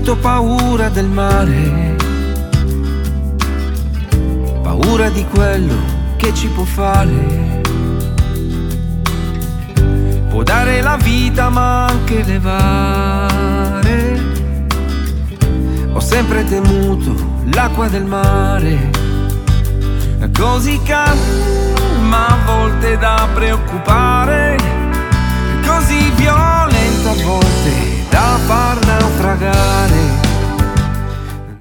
avuto paura del mare, paura di quello che ci può fare. Può dare la vita ma anche levare. Ho sempre temuto l'acqua del mare, così calma a volte da preoccupare, così violenta a volte da far naufragare.